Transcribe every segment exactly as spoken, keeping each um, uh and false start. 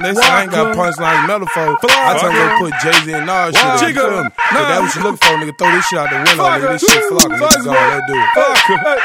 listen, I ain't got punchline metaphor. I told him to put Jay-Z and Nas shit in. You feel me? Cause that's what you look for, nigga. Throw this shit out the window, nigga. This shit flock, nigga. Go on, let's do it.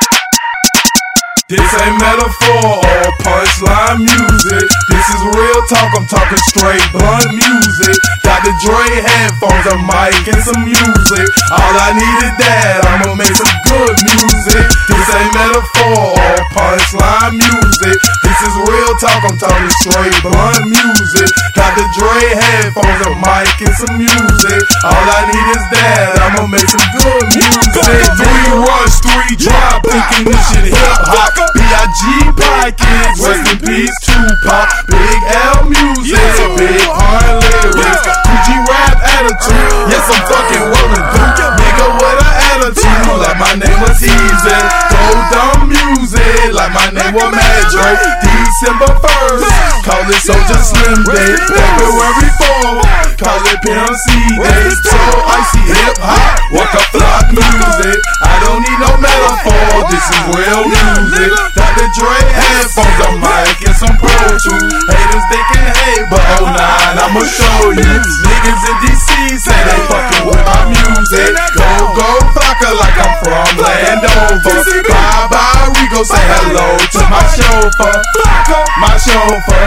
This ain't metaphor or punchline music. This is real talk, I'm talking straight blunt music. Doctor Dre headphones, a mic and some music. All I need is that, I'ma make some good music. This ain't metaphor or punchline music. This is real talk, I'm talking straight blunt music. Doctor Dre headphones, a mic and some music. All I need is that, I'ma make some good music. Three rush, three drop, thinking this shit hip hop. B I G Pockets, rest in peace Tupac. Big L music, big pun lyrics, Gucci rap attitude. Yes, I'm fucking rolling through. Nigga with an attitude, like my name was easy. Go dumb music, like my name was Mad Dre. December first, call it Soldier Slim Day. February fourth, call it P M C Day. So icy hip hop, walk a flock music. I don't need no metaphor, this is real music. Doctor Dre headphones, a mic and some Pro Tools. Haters they can hate, but oh nine, I'ma show you. Niggas in D C say they fucking with my music. Go, go, flocka like I'm from Landover. Bye, bye, Rico, say hello to my chauffeur. My chauffeur,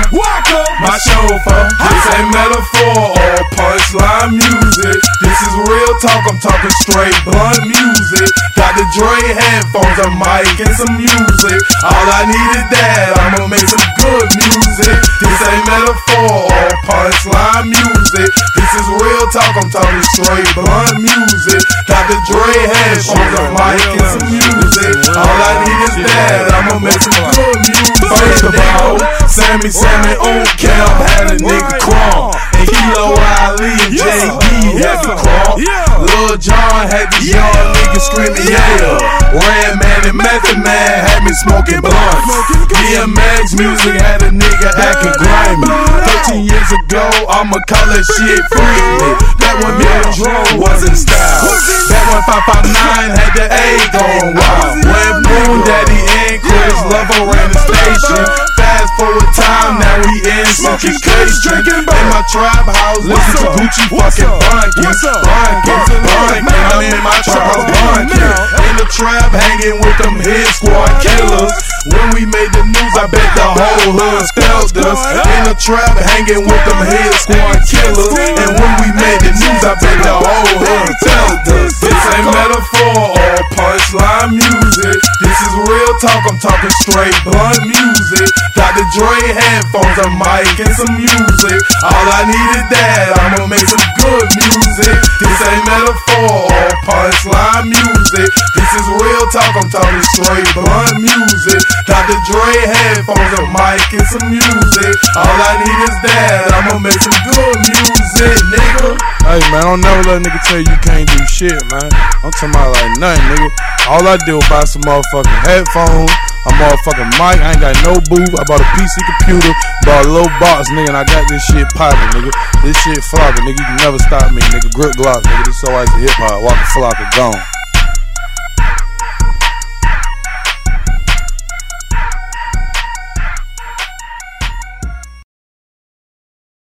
my chauffeur. This ain't metaphor or punchline music. This is real talk, I'm talking straight blunt music. Doctor Dre headphones, a mic and some music. All I need is that, I'ma make some good music. This ain't metaphor or punchline music. This is real talk, I'm talking straight blunt music. Doctor Dre headphones, a mic and some music. All I need is that, I'ma make some good music. First of all, Sammy, Sammy, on camp had a nigga crawl. And Kilo Ali and J D had to crawl. Lil Jon had these young niggas screaming yeah. Red Man and Method Man had me smoking blunts. D M X music had a nigga acting grimy. Thirteen years ago, I'ma call that shit freaky. That one Bill Drone wasn't style. That one five five nine had the A going wild. When Boom Daddy and Chris Lover ran the station. Fast forward time, now we in smoking case drinking. In my trap house, listen to Gucci fucking bunkin'. Bunkin', bunkin', I'm in my trap house bunkin'. In the trap, hanging with them hit squad killers. When we made the news, I bet the whole hood felt us. In the trap, hanging with them hit squad killers. And when we made the news, I bet the whole hood felt us. This ain't metaphor or punchline music. This is real talk, I'm talking straight blunt music. Doctor Dre headphones, a mic and some music. All I need is that, I'ma make some good music. This ain't metaphor or punchline music. This is real talk, I'm talking straight blunt music. Doctor Dre headphones, a mic and some music. All I need is that, I'ma make some good music, nigga. Hey man, don't never let a nigga tell you you can't do shit, man. I'm talking about like nothing, nigga. All I do is buy some motherfucking headphones, a motherfucking mic. I ain't got no booth. I bought a P C computer, bought a little box, nigga, and I got this shit poppin', nigga. This shit flockin', nigga. You can never stop me, nigga. Grip Glock, nigga. This so icy hip hop. Walker Flocka gone.